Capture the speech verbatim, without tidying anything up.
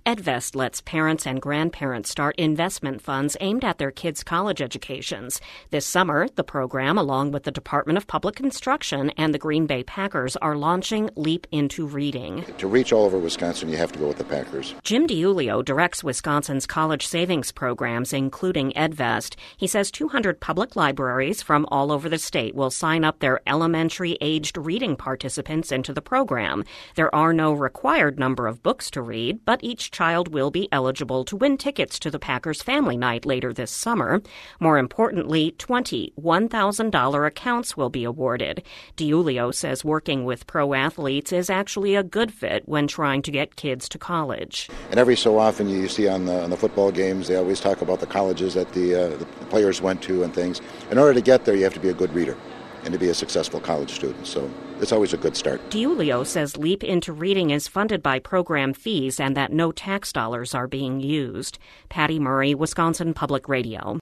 EdVest lets parents and grandparents start investment funds aimed at their kids' college educations. This summer, the program, along with the Department of Public Instruction and the Green Bay Packers, are launching Leap into Reading. To reach all over Wisconsin, you have to go with the Packers. Jim DiUlio directs Wisconsin's college savings programs, including EdVest. He says two hundred public libraries from all over the state will sign up their elementary-aged reading participants into the program. There are no required number of books to read, but each child will be eligible to win tickets to the Packers Family Night later this summer. More importantly, twenty one thousand dollars accounts will be awarded. DiUlio says working with pro athletes is actually a good fit when trying to get kids to college. And every so often you see on the, on the football games, they always talk about the colleges that the, uh, the players went to and things. In order to get there, you have to be a good reader and to be a successful college student. So it's always a good start. DiUlio says Leap into Reading is funded by program fees and that no tax dollars are being used. Patty Murray, Wisconsin Public Radio.